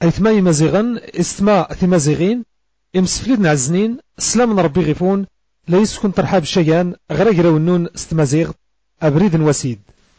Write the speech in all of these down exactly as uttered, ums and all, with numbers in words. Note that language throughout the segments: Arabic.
أيثما مزيغن استما ثمازيغين إمسفليد نعزنين سلام ربي غيفون لا يسكن ترحاب الشيان غير ونون استمازيغ أبريد وسيد.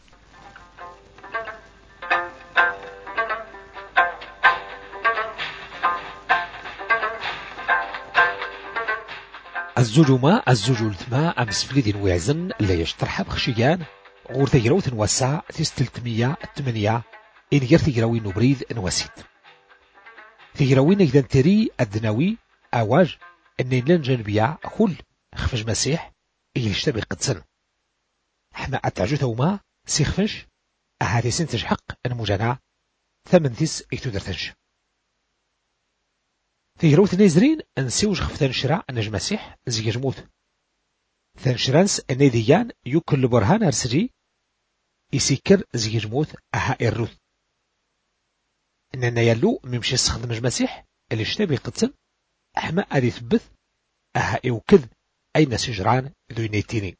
الزوج ما الزوج الثما أمسفليد ويعزن لا يشترحاب خشيان غور تجروث نوسع تستلتمية الثمانية إن غير تجروين نبريد نوسيد تجروين إذا تري الدناوي أواج أن لن جنبيع كل خفج مسيح يشتبه قدسن حما أتعجو ما سيخفش أهاتي سنتج حق المجانا ثمن تيس اكتودرتنش تجروث نيزرين أنسيوج خفتن شراع نج مسيح زي جموت ثنشرانس النيديان يكل برهان أرسجي يسيكر زي جموت أها الروث إننا يلو ممشي استخدم المسيح اللي اشتبه قدسن أحما أدي ثبث أها إوكذ أين سجران ذو نيتينين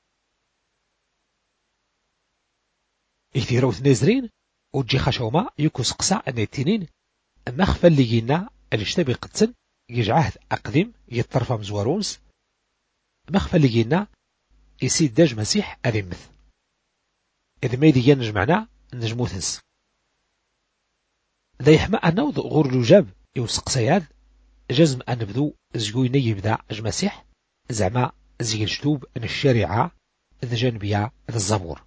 إثيروث نيزرين وجي خشوما يكو سقسع النيتينين مخفى اللي جينا اللي اشتبه قدسن يجعهد أقدم يطرف مزورونس مخفى اللي جينا يسيد داج مسيح أذمث إذا ما يدي نجمعنا نجموثنس ذا يحمى أنه غور لجاب يوسق سياد جزم أن نبذو زيويني يبدأ المسيح زعما زي الجدوب أن الشريعة ذا جانبيا ذا الزبور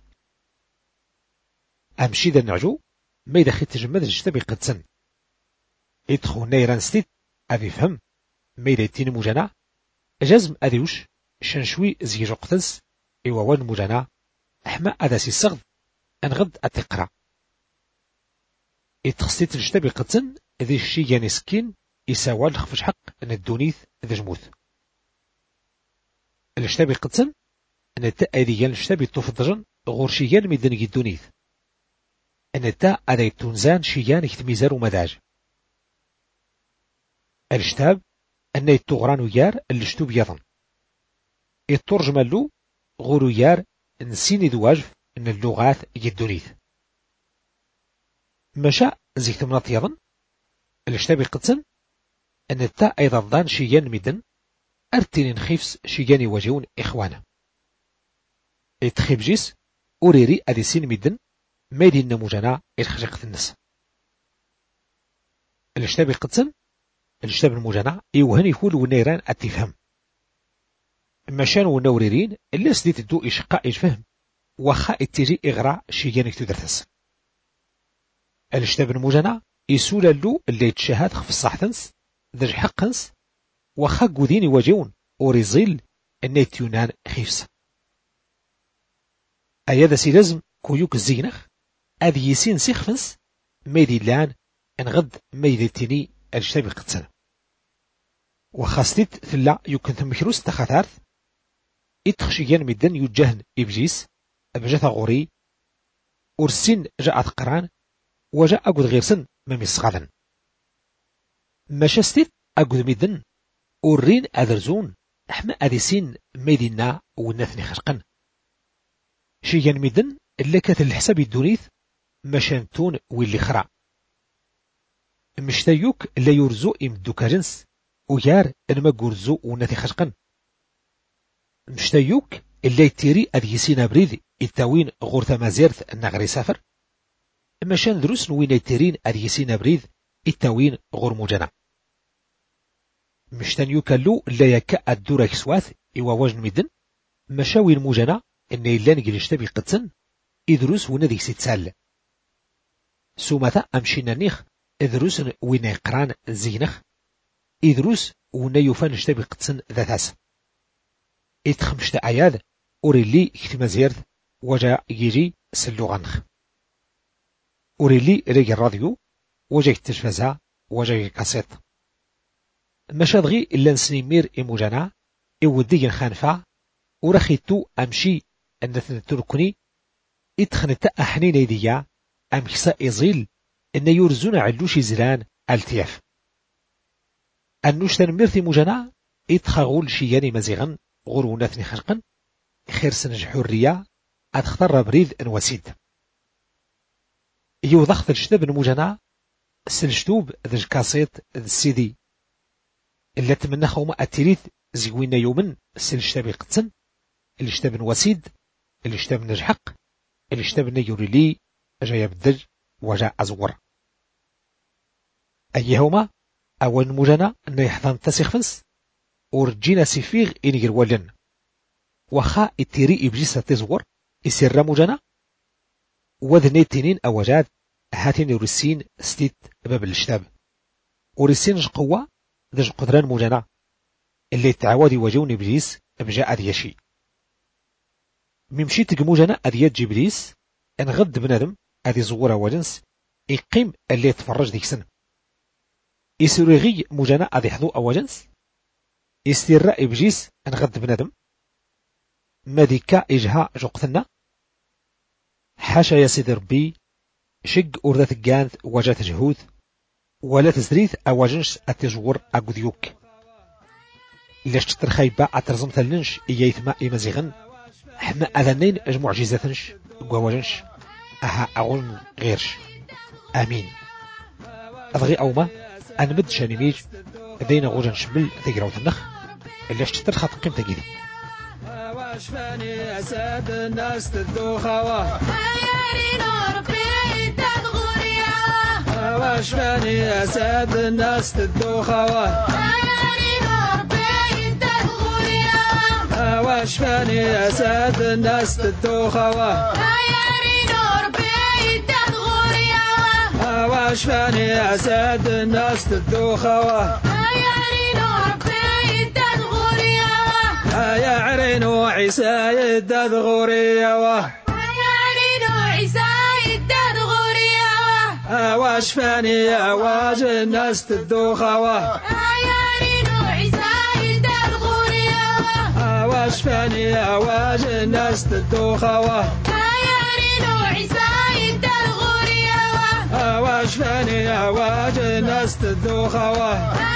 أمشي ذا نعجو ما يدخل تجمد الجتبي قدسن يدخو نيران ستيت أذي فهم ما يدتين مجانا جزم أذيوش شنشوي زي جوقتنس إيوان مجانا أحما أداسي السغد أنغد أتقرأ يتخصيت الجتبي قدسن ذي الشي يعني سكين يساوى لخفش حق أن الدونيث ذا جموث الجتبي قدسن أن التأذيان الجتبي التوفضجن غور شيان ميدنجي الدونيث أن التاء أذي تنزان شيان اكتميزار ومداج الجتاب أن يتغران ويار الجتوب يظن يترجم له غور ويار نسيني ذواجف أن اللغات يدونيث مشاء زي ثمنات يظن الجتاب قدسن أن التاء أيضا ضان شيان مدن أرتين نخيفس شيان يواجهون إخوانا يتخيب جيس أوريري أدي سين مدن ميدين نموجنا الخشقة النس الجتاب قدسن الجتاب المجنع يوهن يقول ونيران التفهم مشان ونوريرين اللي سديت الدو إشقاء يفهم وخا اتجي إغراء شيانك تدرتس الجتاب المجنع يسول اللو اللي يتشاهد خف الصحتنس ذا حقنس وخا قودين يواجهون وريزيل النيت يونان خيفس أيادا سيلازم كويوك الزينخ أذي يسين سيخفنس ميدي لان انغد ميدي تيني الجتاب قدسن وخاستيت ثلا يمكن تمكروس تخاثارث اتخشيان مدن يجهن إبجيس أبجث غوري ورسين جاءت قران وجاء أقود غير سن مميس غاذن مشاستيت أقود مدن ورين أذرزون أحمى أذيسين ميدينا ونثني خشقن شيان مدن اللي كانت الحساب الدونيث مشانتون واللي خرع مشتايوك لا يرزو إمدوكا جنس ويار انما قرزو ونثي خشقن مشتايوك اللي يتيري أذيسين بريد التاوين غورثا مازيرث النغري سافر مشان دروس نوين يتيرين أذيسين بريد التاوين غور مجانا مشتايوك اللو لا يكا الدورة كسواث إوا وجن مدن مشاوي المجانا إن إلان جلشتبي قدسن إدروس ونذي ستسال سومثا أمشينا نيخ إدروس وين يقران زينخ إدروس ونيوفان اشتبه قدسن ذاتاس إتخمشت أعياد أوريلي اكتما زيرث وجا يجي سلو غنخ أوريلي ريجي الراديو وجا يتشفزا وجا يكاسيت مشادغي إلا نسنيمير إموجانا إودي خانفا ورخيتو أمشي أنثن تركني إتخنت أحنين يديا أمكسا إزيل إن يرزون علوشي زلان التياف أنوش تنميرثي مجانا إتخاغول شياني مزيغن غورو نثني خشقن خير سنج حرية أتختار بريد أنوسيد يوضخت الجتاب المجانا سلشتوب ذج كاسيت السيدي اللي تمنى خوما التريث زيوين يومن سلشتابي قتن اللي اشتاب وسيد اللي اشتاب نجحق اللي اشتاب نيوري لي جاي بدج وجاء أزور أيهما أول مجانا أن يحضن تسيخفنس ورجينا سيفيغ إنير ولن وخا التري إبجيسة تزور يسير مجانا وذني تنين أوجاد هاتين يرسين ستيت باب الاشتاب ورسين قوة ذج قدران مجانا اللي تعاودي وجون إبليس بجاء ديشي ممشي تقموجنا أديات جبليس أن غد بنادم أدي زورة وجنس يقيم اللي يتفرج ديك سن يسوريغي موجنا أدي حضو أوجنس يستير إبجيس أن غد بنادم ماديكا إجها جوقتنا حاشا يا سيدي ربي شق أردات الجانث وجات جهود ولا تزريث أواجنش أتجور أقوديوك إلاش تترخيبا أترزم ثلنش إيايثما إيمازيغن حما أذنين أجمع جيزاتنش قواجنش أها أغن غيرش آمين أضغي أوما أنمد شانيميج دينا غوجن شمل ذيقراو النخ اللي اشتتر خط قيمة جيدي واشفاني أساد الناس تدوخوا واشفاني أساد الناس تدوخوا واشفاني أساد الناس تدوخوا واشفاني أساد الناس تدوخوا يا عرينو عيسى يدد غوريا يا عرينو عيسى يدد غوريا واشفاني أواج الناس تدوخوا يا عرينو عيسى يدد غوريا واشفاني أواج الناس تدوخوا يا عرينو عيسى يدد غوريا واشفاني أواج الناس تدوخوا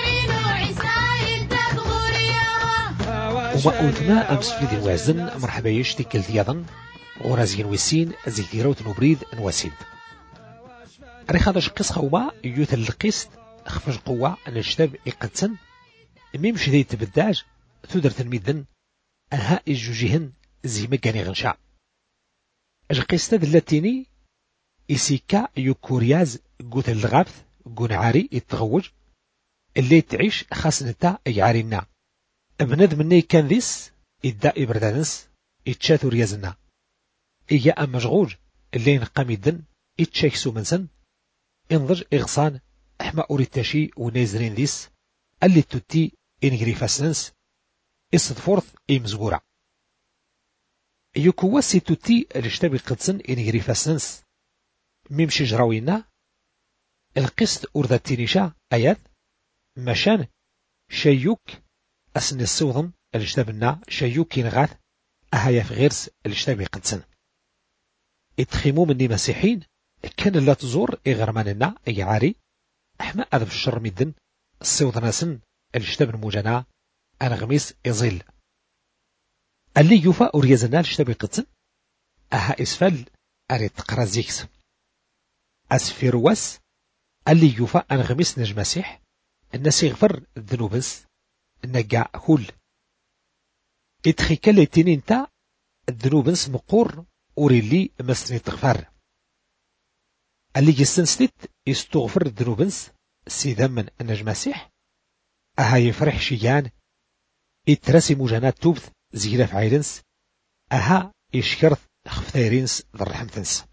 وما أوتنا أمس في ذي الوازن مرحبا يشتي كل ذياضا غرازين ويسين زيثيروت نبريد نواسيد ريخ هذا شقيس خوما يوث القيست خفج قوة نجتاب إقدسن ميمش ذي تبداج تودر تنميدن أها إجوجيهن زي مكاني غنشا القيست اللاتيني إسيكا يوكورياز قوث الغابث قون عاري يتغوج اللي تعيش خاصنتا يعارينا ابند مني كان ذيس إداء إبردانس إتشاثو ريازنا إيا أم مشغول اللي نقام يدن إتشاكسو منسن انظر إغصان أحما أوريتاشي ونيزرين ذيس اللي توتي إنغري فاسنس إصدفورث إمزغورا يوكوا سيتوتي الاشتابي قدسن إنغري فاسنس ميمشي جراوينا القسط أورذا تينيشا آيات مشان شيوك أسن السوضن الاشتابنا شيوكين غاث أهايا في غيرس الاشتابي قدسن اتخيمو مني مسيحين كان لا تزور إغرماننا أي عاري أحما أذب الشر ميدن السوضنا سن الاشتاب الموجنا أنا غميس إزيل اللي يوفا أوريزنا الاشتابي قدسن أها إسفل أريد تقرا زيكس أسفيرواس اللي يوفا أنا غميس نج مسيح الناس يغفر الذنوبس نجا هول اتخيكا ليتينين تا الذنوبس مقور أوريلي مسني تغفر اللي جسنستيت يستغفر الذنوبس سيدا من النج مسيح أها يفرح شيان اترسي مجانات توبث زيلا في عيلنس أها يشكرث خفتيرينس ذا الرحمتنس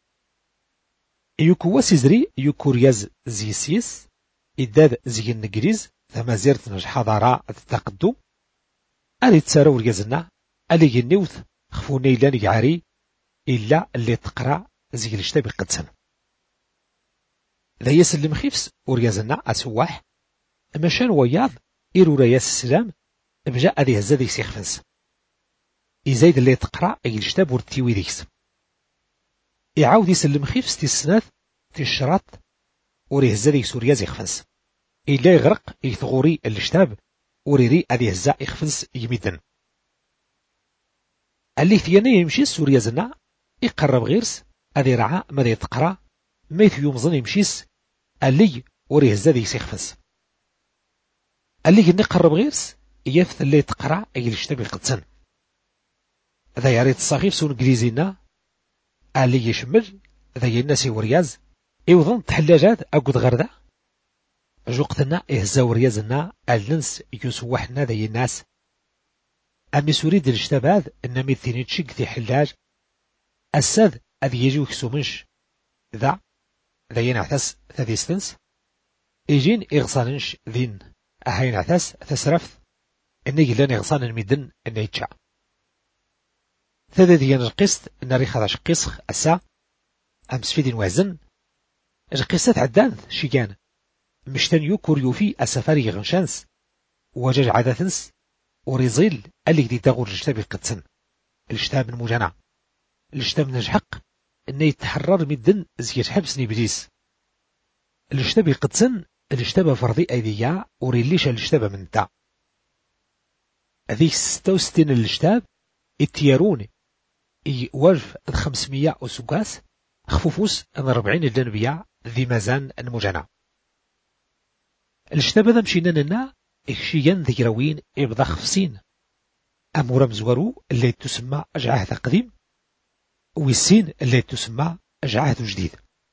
يوكوا سيزري يوكورياز زيسيس إداد زي النجريز ثم زيرت نج حضارة التقدم ألي تسارو ريازنا ألي ينوث خفوني إلا نجعري إلا اللي تقرأ زي الاشتابي قدسن ذا يسلم خيفس وريازنا أسواح مشان وياض إيرو رياس السلام بجاء هذه الزادي سيخفنس إزايد اللي تقرأ أي الاشتاب ورتيوي ديكس يعاود يسلم خيفس تيسناث تيشرات وريه الزادي سورياز يخفنس إلا يغرق يثغوري الاشتاب وريري أذي هزاء يخفنس يميدن اللي ثياني يمشي سوريا زنا يقرب غيرس أذي رعا ماذا يتقرا ميث يومزن يمشيس اللي وريه زادي سيخفز اللي قلني قرب غيرس يفث اللي تقرأ أي الشتاب القدسن ذا ياريت الصغير سون انجليزينا اللي يشمل ذا يناسي ورياز يوضن تحلاجات أقود غردا جوقتنا إهزا وريازنا اللنس يسوحنا ذا يناس أمي سوريد الاشتباد إنما الثاني تشق ذي حلاج الساد أذي يجيو كسومنش ذا ذا ينعتس ثديستنس إيجين إغصاننش ذين أهين عتس تسرفت إني لان إغصان المدن إني يتشع ثذا ديان القسط ناري خداش قسخ أسا أمس في دين وازن القسط عدان شيكان مشتن يوكور يوفي أسفاري غنشانس وجاج عادثنس وريزيل اللي دي تغور الاشتاب القدسن الاشتاب المجنع الاشتاب نجحق إني يتحرر مدن زيت حبس نبليس الاشتاب القدسن الاشتبه فرضي أيديا وريليش الاشتبه من تا هذيك ستة وستين الاشتاب اتيارون اي وجف خمسمية وسكاس خفوفوس ان ربعين الجنبية ذي مازان المجنع الاشتبه ذا مشينا لنا اكشيان ذكروين ابضا خفسين ام رمزورو اللي تسمى اجعهد قديم والسين اللي تسمى اجعهد جديد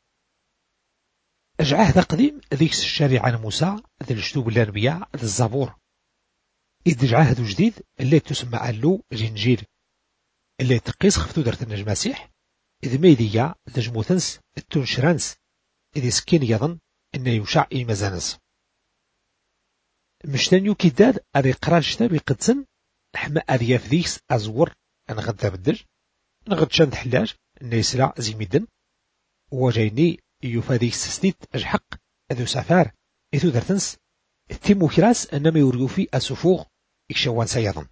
أجعهد قديم ذيك الشريعة موسى ذي الشتوب الأنبياء ذي الزبور إذ جعهد جديد اللي تسمى ألو الإنجيل اللي تقيس خفتو درت النجم مسيح إذ ميديا ذي جموثنس التنشرانس إذ سكين يظن إن يوشع إي مزانس مشتان يو كيداد أذي قرار شتابي قدسن حما أذي يفذيكس أزور أنغد بدج نغد شاند حلاج إن يسرع زي ميدن وجايني يفاديك سستيت أجحق أذو سفار إذو درتنس تيمو كراس أنما يوريوفي أسفوغ إكشوان سيضن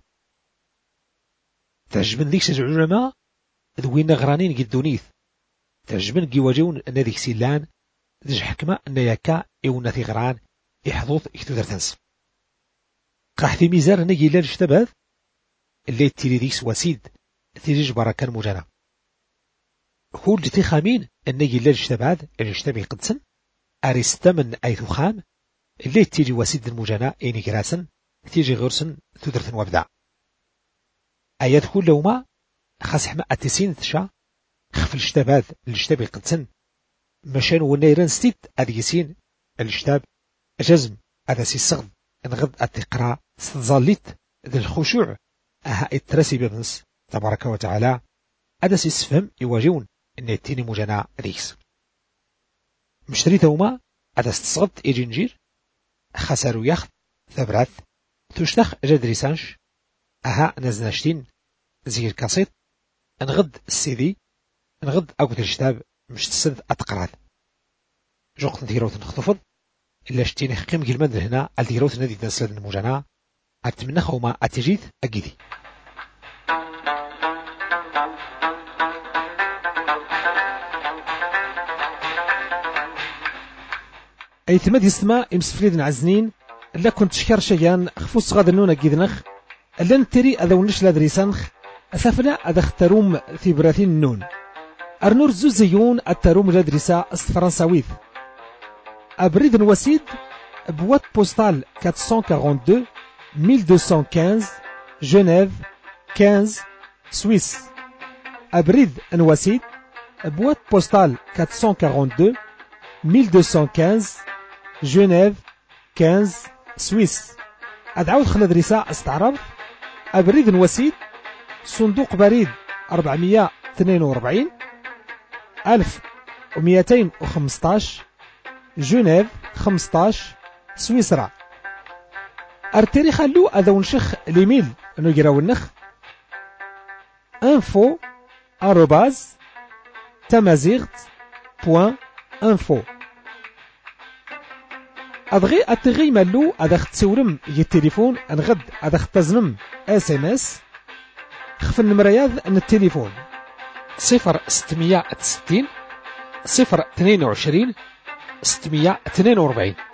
تعجبن ديك سجع العلماء ذوين غرانين قدونيث تعجبن قيواجون أن ذيك سيلان ذيج حكمة أن يكا إيونا في غران إحضوث إكتو درتنس قاحتي ميزار نجي لان اشتبه اللي تيري ديك سواسيد تيريج بركان مجانا هول جتي خامين النجي اللي اجتباد اللي اشتبه قدسن أريستمن أيثو خام اللي تيجي وسيد المجانا إيني كراسن تيجي غرسن تدرثن وابدع أياد كل لوما خاص حما أتسين تشا خف الاشتباد اللي اشتبه قدسن مشان ونيران ستيت أديسين الاشتاب جزم أدسي الصغد انغض أتقرا ستظليت ذي الخشوع أها اترسي بمنس تبارك وتعالى أدسي السفهم يواجهون إن يتيني مجانا ريكس مشتريتهما أدس تصغد إيجنجير خسروا يخت ثبرات تشتخ جدريسانش أها نزناشتين زير كاسيت انغد السيدي انغد أقوت الشتاب مش تسد أتقراد جوقت نتيروت نخطفض إلا شتيني خقيم جلمد هنا التيروت نادي تنسلد المجانا أتمنى خوما أتجيث أجيدي أي ثماد يسمى إمسفريد عزنين إلا كنت شكر شيان خفوص غاد النونة جيدنخ إلا نتري أذا ونش لادريسانخ أسافنا أذا اختروم في براثين النون أرنور زوزيون التروم لادريسا الفرنساويث أبريد الوسيد بوات بوستال أربعمية واثنين وأربعين ألف ومئتين وخمسة عشر جنيف خمسة سويس أبريد الوسيد بوات بوستال أربعمية واثنين وأربعين ألف ومئتين وخمسة عشر جنيف خمسة سويس أدعوت خلال رساء استعرض أبريد وسيد صندوق بريد أربعمية واثنين وأربعين ألف ومئتين وخمسة عشر جنيف خمسة عشر سويسرا أرتري خلو أذا ونشخ ليميل نجرا ونخ info arrobase tamazirt بوان انفو أدغي أتغي مالو أدخ تسورم يجي التليفون أنغد أدخ تزنم اس ام اس خف النمرياض أن التليفون صفر ستمية وستين صفر اثنين وعشرين ستمية اثنين وأربعين